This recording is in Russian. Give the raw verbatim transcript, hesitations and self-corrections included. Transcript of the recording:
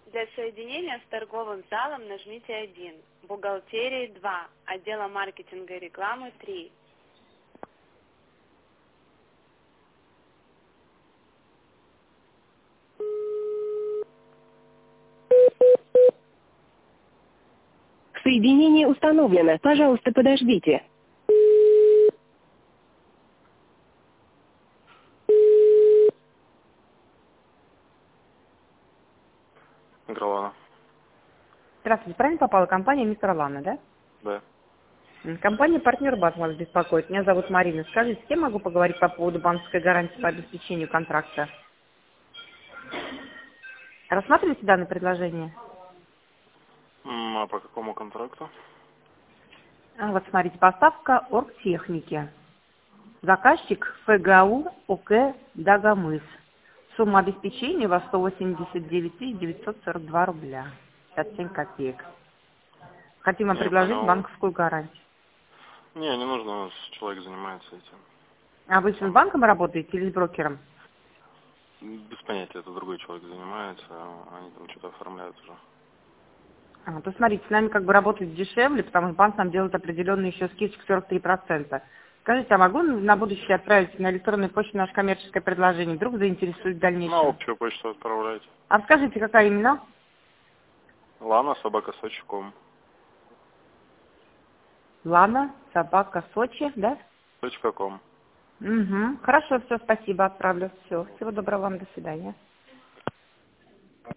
Для соединения с торговым залом нажмите один, бухгалтерии два, отдела маркетинга и рекламы три. Соединение установлено. Пожалуйста, подождите. Микролана. Здравствуйте, правильно попала компания Мистер Лана, да? Да. М, Компания «Партнер Банк» вас беспокоит. Меня зовут Марина. Скажите, с кем могу поговорить по поводу банковской гарантии по обеспечению контракта? Рассматриваете данное предложение? М, А по какому контракту? А, вот смотрите, поставка оргтехники. Заказчик ФГАУ ОК «Дагомыс». Сумма обеспечения у вас сто восемьдесят девять тысяч девятьсот сорок два рубля. пятьдесят семь копеек. Хотим вам Не предложить понял. банковскую гарантию. Не, не нужно, у нас человек занимается этим. А вы с Сам. банком работаете или с брокером? Без понятия, это другой человек занимается, а они там что-то оформляют уже. А, то смотрите, с нами как бы работать дешевле, потому что банк нам делает определенные еще скидки сорок три процента. Скажите, а могу на будущее отправить на электронную почту наше коммерческое предложение? Вдруг заинтересует в На дальнейшем? общую почту отправляйте. А скажите, какая именно? Лана, собака, Сочи, ком. Лана, собака, Сочи, да? Точка ком. Угу. Хорошо, все, спасибо, отправлю. Все. Всего доброго вам, до свидания.